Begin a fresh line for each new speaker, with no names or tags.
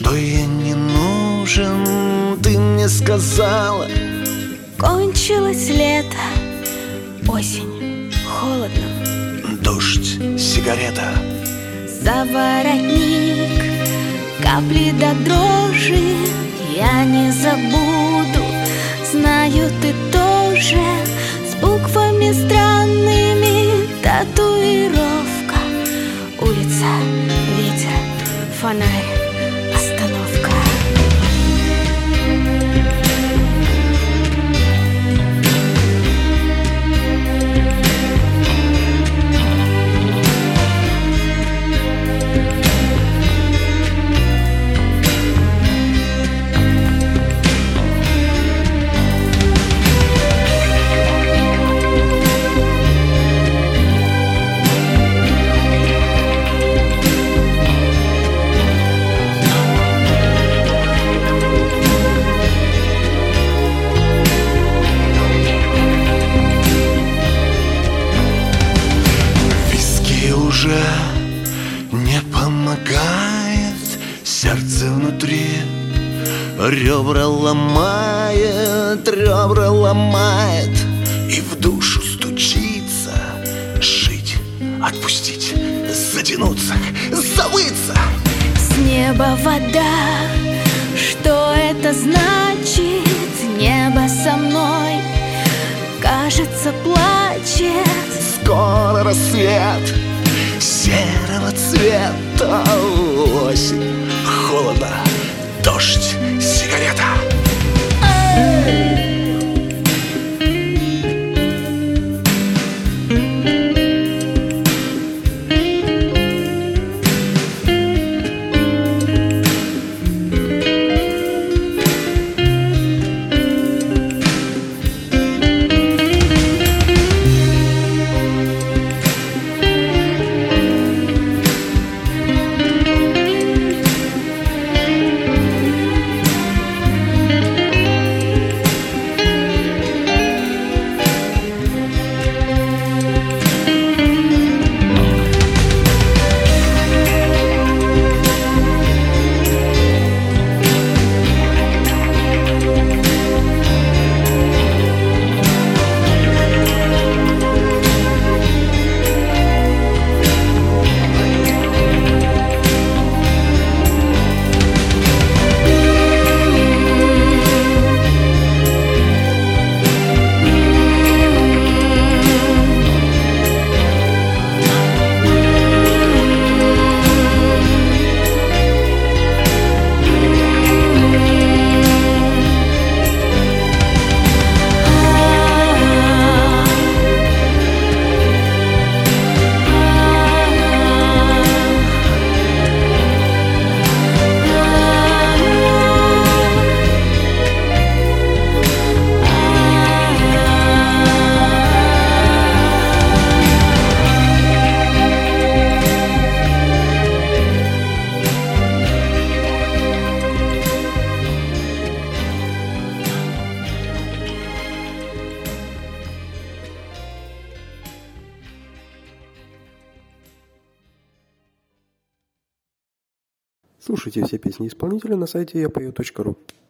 что я не нужен, ты мне сказала.
Кончилось лето, осень, холодно.
Дождь, сигарета,
За воротник, капли до дрожи. Я не забуду, знаю, ты тоже. С буквами странными, татуировка. Улица, ветер, фонарь, остановка.
Уже не помогает, сердце внутри ребра ломает, и в душу стучится. Жить, отпустить, затянуться, забыться.
С неба вода, что это значит? Небо со мной, кажется, плачет.
Скоро рассвет серого цвета, осень, холодно, дождь, сигарета.
Слушайте все песни исполнителя на сайте yapою.ru.